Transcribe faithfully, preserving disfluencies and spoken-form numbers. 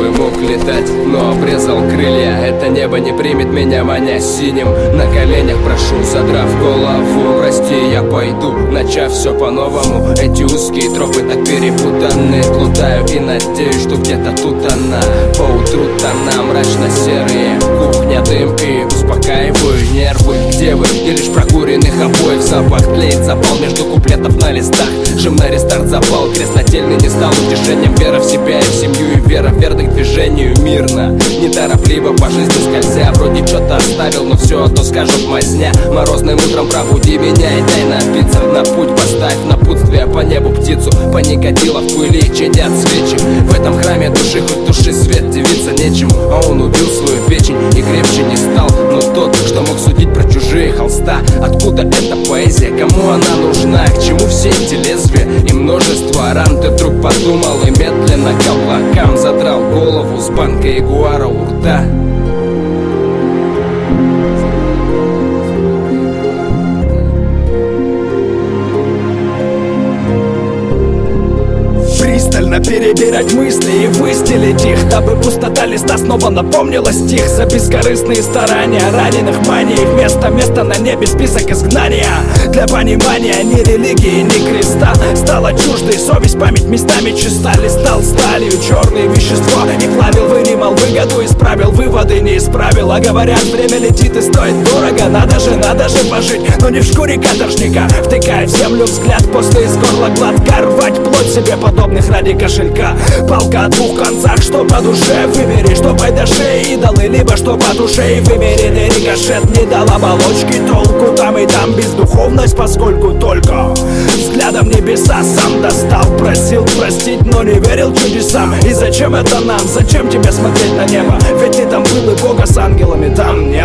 бы мог летать, но обрезал крылья. Это небо не примет меня, маня синим. На коленях прошу, задрав голову. Прости, я пойду, начав все по-новому. Эти узкие тропы так перепутаны. Плутаю и надеюсь, что где-то тут она. Поутру тона мрачно-серые, кухня, дым и успокаиваю нервы. Где вы? И лишь прокуренных обоев запах тлеет, запал между куплетов на листах. Жим на рестарт запал, крест нательный не стал утешением. Вера в себя и в семью, и вера верных движению мирно, неторопливо по жизни скользя. Вроде что-то оставил, но все одно скажут мазня. Морозным утром пробуди меня и дай напиться. На путь поставь напутствие по небу птицу. Паникодила в пыли чадят свечи. В этом храме души хоть души свет девиться нечему. А он убил свою печень и крепче не стал. Но тот, что мог судить про чужие холста. Откуда эта поэзия, кому она нужна? К чему все эти лезвия и множество ран? Ты вдруг подумал и медленно к облакам задрал голову с банкой ягуара у рта. Пристально перебирать мысли и выстелить их, дабы пустота листа снова напомнила стих. За бескорыстные старания раненых манией вместо места на небе список изгнания. Для понимания ни религии, ни креста стала чуждой совесть, память местами чиста. Листал сталью черные вещества и плавил, вынимал выгоду, исправил выводы, не исправил. А говорят, время летит и стоит дорого. Надо же, надо же пожить, но не в шкуре каторжника. Втыкая в землю взгляд, после из горла глотка рвать плоть себе подобных ради кошелька. Палка о двух концах, что по душе выбери, что по душе идолы, либо что по душе и вымеренный рикошет не дал оболочки толку. Там и там бездуховность, поскольку только взглядом небеса сам достал. Просил простить, но не верил чудесам. И зачем это нам? Зачем тебе смотреть на небо? Ведь ты там был и Бога с ангелами там не